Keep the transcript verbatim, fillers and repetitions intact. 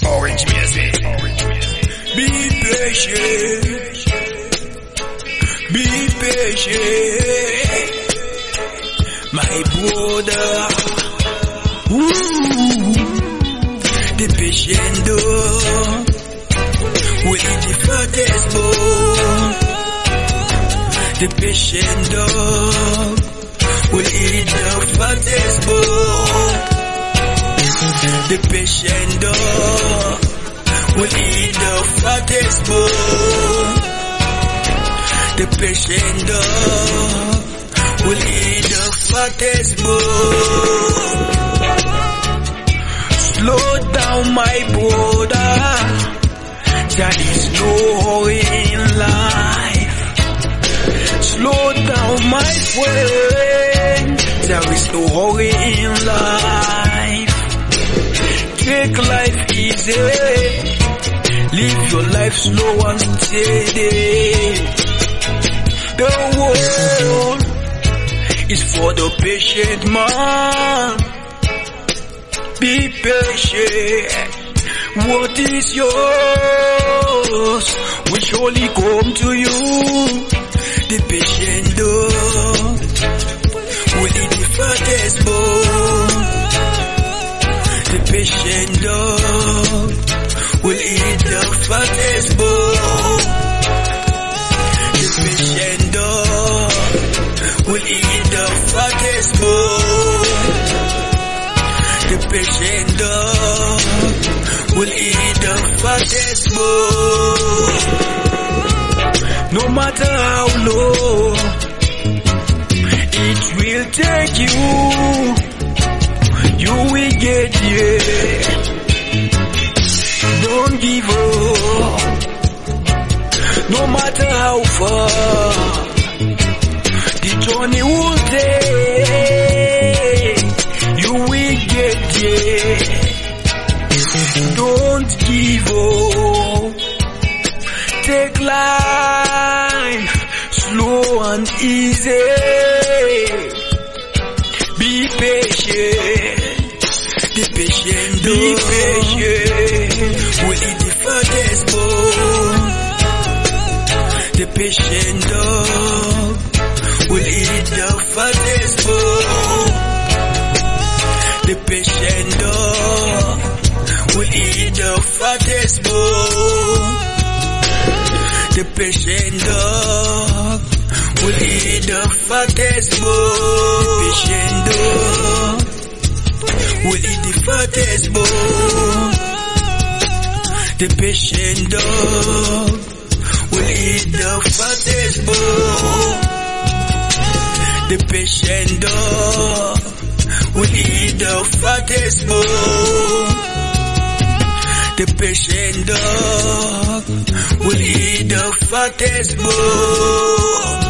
Orange music. Be patient. Be patient. My brother. Ooh. The patient dog will eat the fattest bone. The patient dog will eat the fattest bone. The patient dog will eat the fattest bone. The patient dog will eat the fattest bone. Slow down, my brother. There is no hurry in life. Slow down, my friend. There is no hurry in life. Take life easy. Live your life slow and steady. The world is for the patient man. Be patient. What is yours will surely come to you. The patient dog will eat the fattest bone. The patient dog will eat the fattest bone. The patient dog will eat the fattest bone. The patient dog will eat the fattest bone. No matter how low it will take you, you will get there. Don't give up. No matter how far the journey will take, you will get there. Don't give up. Take life slow and easy. Be patient. The patient dog. Be patient. Will eat the fattest bone. The patient dog will eat the fattest bone. The patient dog will eat the fattest bone. The patient dog will eat the fattest bone. The patient dog will eat the fattest bone. The patient dog will eat the fattest bone. The patient dog will eat the fattest bone. The patient dog will eat the fattest bone.